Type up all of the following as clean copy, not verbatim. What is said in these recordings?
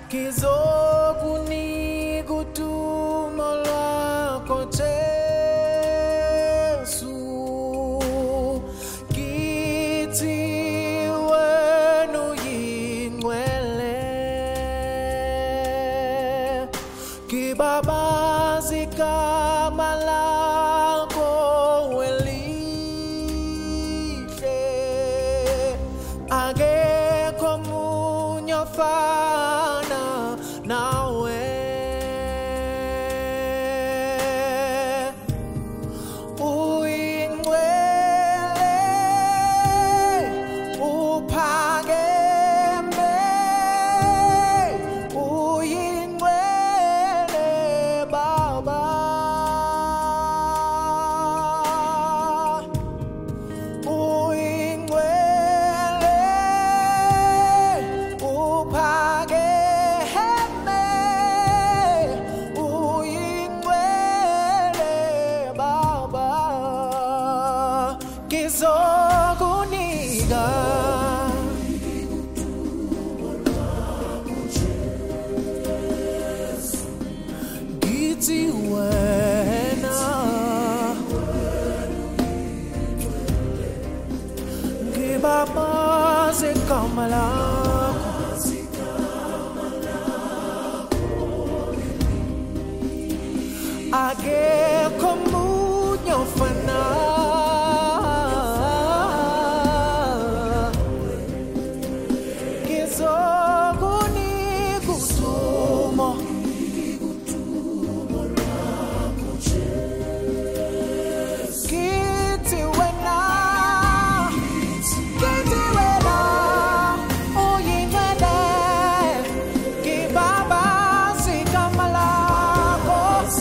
kizokunika udumo lwakho Jesu, kithi wena uyingcwele, kibabaza igama lakho elihle, akekho omunye ofana nawe. Uyingcwele, uphakeme, uyingcwele Baba. Uyingcwele, uphakeme, uyingcwele Baba. Kizokunika kithi wena ngibabaza igama lakho, akekho omunye ofana. Kizokunika udumo, kithi wena, kithi wena uyingcwele, kibabaza igama lakho,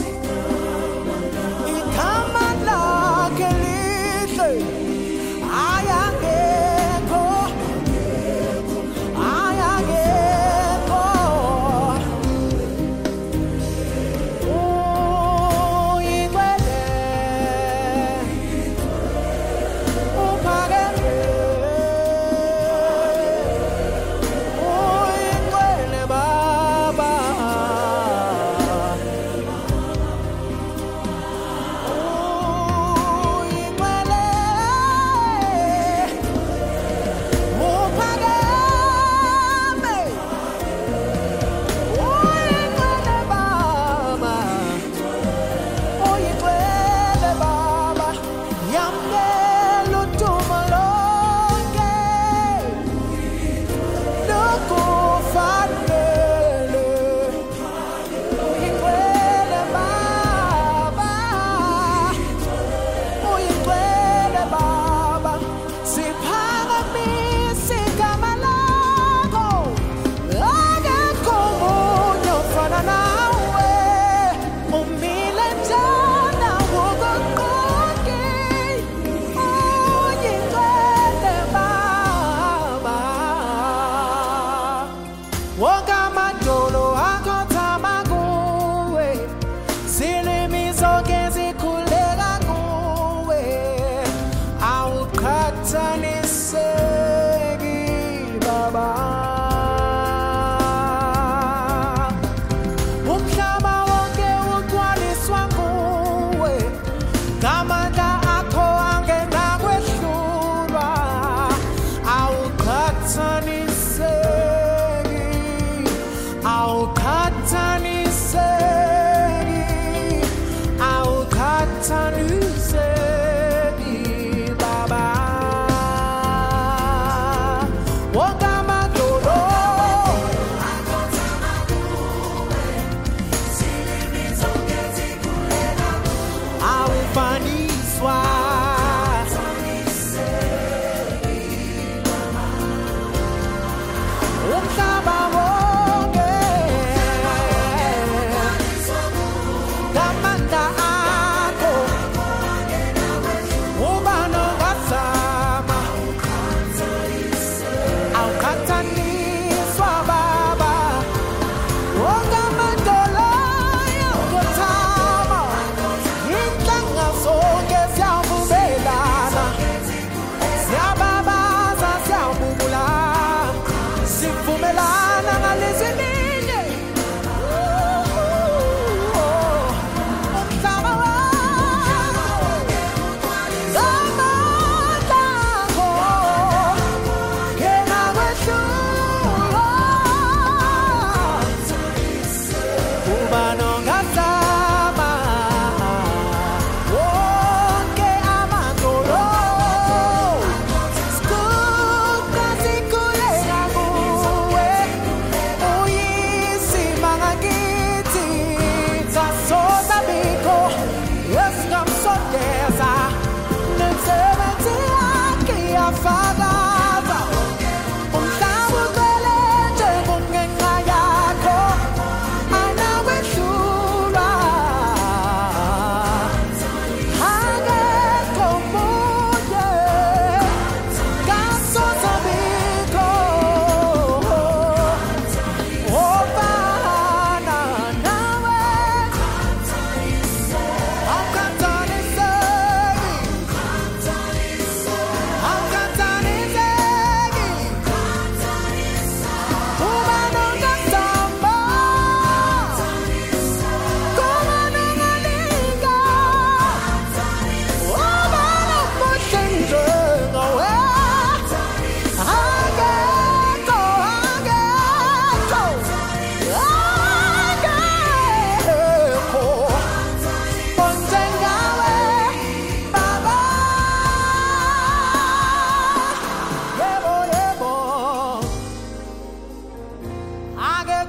igama lakho elihle, ayakekho, ayakekho. Uyingcwele, uphakeme, uyingcwele Baba. Uyingcwele, uphakeme, uyingcwele Baba. Uyingcwele Baba, yamkela udumo lonke lukufanele. Uyingcwele Baba, uyingcwele Baba, siphakamisa igama lakho, akekho omunye ofana nawe, umile njana wokuqonke. Uyingcwele Baba, wonke amadolo akhothama kuwe, zilimi zonke zikhuleka kuwe, awuqhathaniseki Baba. Umhlaba wonke ugcwaliswa kuwe, ngamandla akho angenakwehlulwa, awuqhathaniseki, awuqhathaniseki, awuqhathaniseki Baba. Wonke amadolo awufaniswa, umhlaba wonke ngamandla akho, uba nokazama, awuqhathaniswa Baba. Wonke amadolo ayakhothama, inhlanga zonke ziyavumelana, ziyababaza, ziyabubula, sivumelana ngalezinye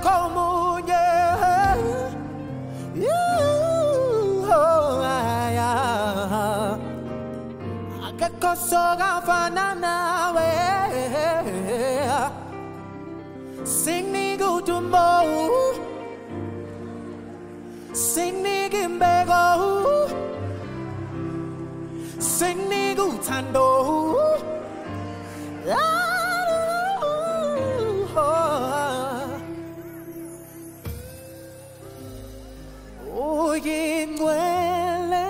komunye. Akekho sokafana nawe. Singinika udumo, singinika imbeko, singinika uthando. Uyingcwele,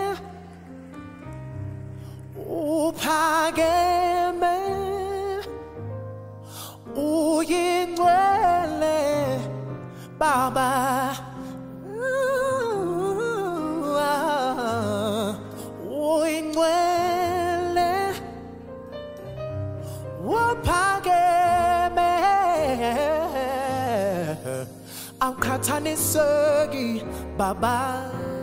uphakeme, uyingcwele, Baba. Uyingcwele, uphakeme, awukhathaniseki, Baba.